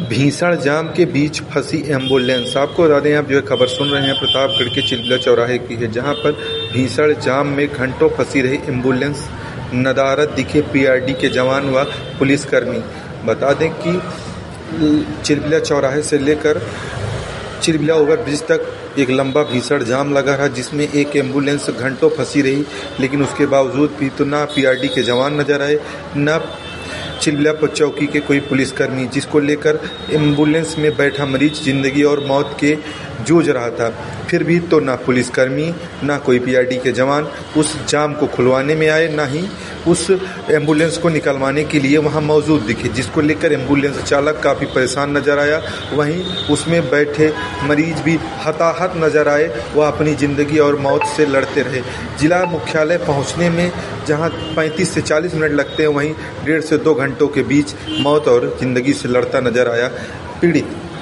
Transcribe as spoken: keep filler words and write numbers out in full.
भीषण जाम के बीच फंसी एम्बुलेंस। आपको बता दें, आप जो है खबर सुन रहे हैं प्रतापगढ़ के चिलबिला चौराहे की है, जहां पर भीषण जाम में घंटों फंसी रही एम्बुलेंस। नदारद दिखे पीआरडी के जवान व पुलिसकर्मी। बता दें कि चिलबिला चौराहे से लेकर चिलबिला ओवरब्रिज तक एक लंबा भीषण जाम लगा रहा, जिसमें एक एम्बुलेंस घंटों फंसी रही, लेकिन उसके बावजूद भी तो ना पीआरडी के जवान नजर आए, ना चिलबिला चौकी के कोई पुलिसकर्मी, जिसको लेकर एम्बुलेंस में बैठा मरीज जिंदगी और मौत के जूझ रहा था। फिर भी तो ना पुलिसकर्मी ना कोई पीआरडी के जवान उस जाम को खुलवाने में आए, ना ही उस एम्बुलेंस को निकलवाने के लिए वहां मौजूद दिखे, जिसको लेकर एम्बुलेंस चालक काफ़ी परेशान नजर आया। वहीं उसमें बैठे मरीज भी हताहत नजर आए, वह अपनी ज़िंदगी और मौत से लड़ते रहे। जिला मुख्यालय पहुंचने में जहां पैंतीस से चालीस मिनट लगते हैं, वहीं डेढ़ से दो घंटों के बीच मौत और ज़िंदगी से लड़ता नजर आया पीड़ित।